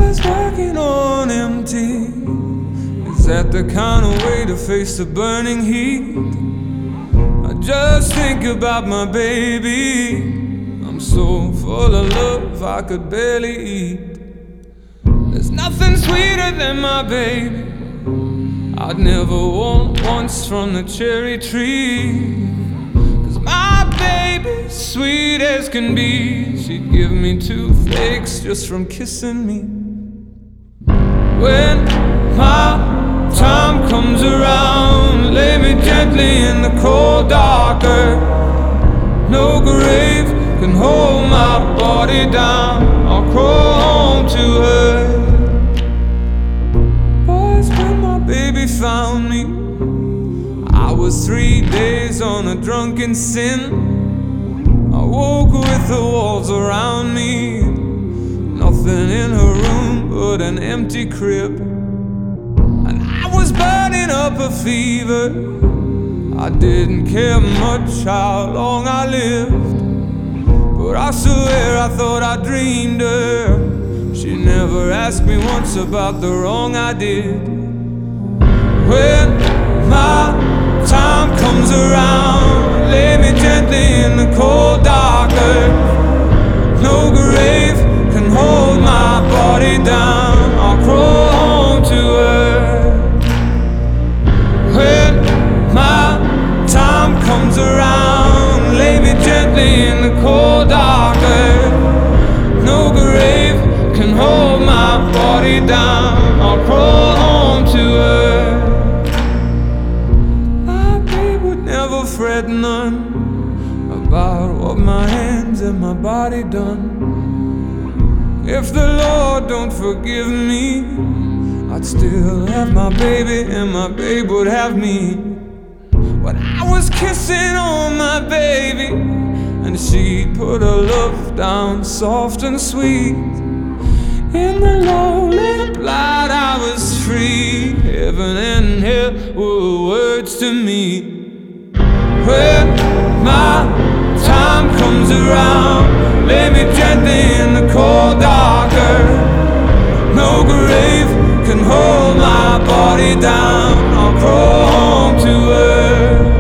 Was working on empty. Is that the kind of way to face the burning heat? I just think about my baby. I'm so full of love I could barely eat. There's nothing sweeter than my baby. I'd never want once from the cherry tree. 'Cause my baby's sweet as can be. She'd give me toothaches just from kissing me. When my time comes around, lay me gently in the cold dark earth. No grave can hold my body down. I'll crawl home to her. Boys, when my baby found me, I was 3 days on a drunken sin. I woke with the walls around me, nothing in her room but an empty crib. And I was burning up a fever. I didn't care much how long I lived, but I swear I thought I dreamed her. She never asked me once about the wrong I did. When my time comes around, lay me gently in the cold dark earth. No grave can hold my body down. I'll crawl home to her. When my time comes around, lay me gently in the cold dark earth. No grave can hold my body down. I'll crawl home to her. My babe would never fret none about what my hands and my body done. If the Lord don't forgive me, I'd still have my baby and my babe would have me. When I was kissing on my baby, and she'd put her love down soft and sweet. In the lonely light I was free. Heaven and hell were words to me. When my time comes around, lay me gently in the cold dark earth. No grave can hold my body down. I'll crawl home to her.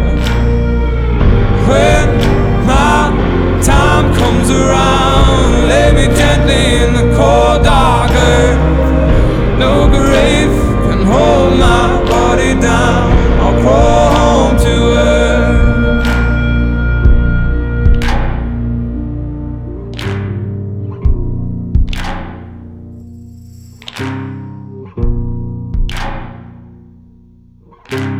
When my time comes around, lay me gently in the cold dark earth. No grave can hold my body down. I'll crawl home to her. you